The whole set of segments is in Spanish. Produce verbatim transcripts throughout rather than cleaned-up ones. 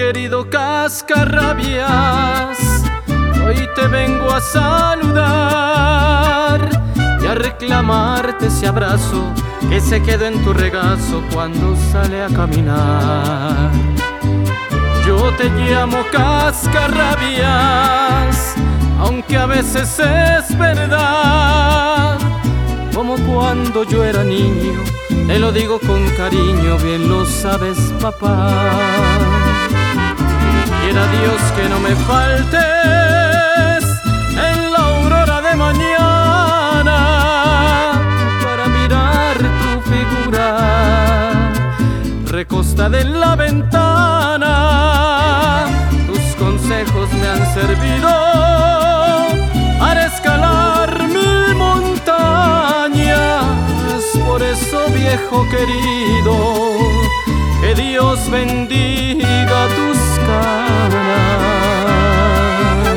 querido Cascarrabias, hoy te vengo a saludar y a reclamarte ese abrazo que se quedó en tu regazo cuando sale a caminar. Yo te llamo Cascarrabias, aunque a veces es verdad, como cuando yo era niño, te lo digo con cariño, bien lo sabes, papá. Quiera Dios que no me faltes en la aurora de mañana para mirar tu figura recostada en la ventana. Tus consejos me han servido para escalar mil montañas. Por eso, viejo querido, que Dios bendiga tus canas.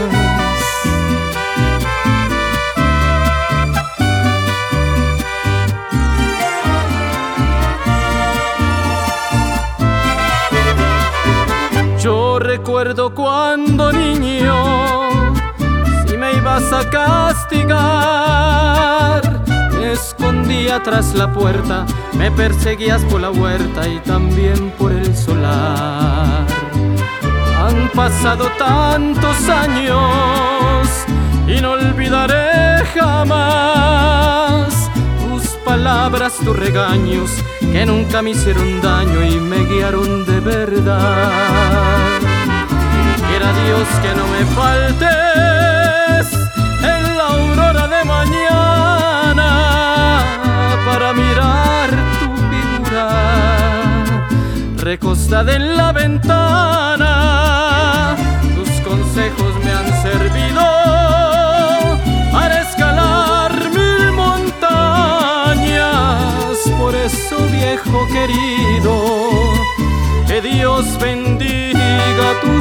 Yo recuerdo cuando niño, si me ibas a castigar, me escondía tras la puerta, me perseguías por la huerta y también por el solar. Han pasado tantos años y no olvidaré jamás tus palabras, tus regaños, que nunca me hicieron daño y me guiaron de verdad. Quiera Dios que no me faltes en la aurora de mañana para mirar tu figura recostada en la ventana. Tus consejos me han servido para escalar mil montañas. Por eso, viejo querido, que Dios bendiga tus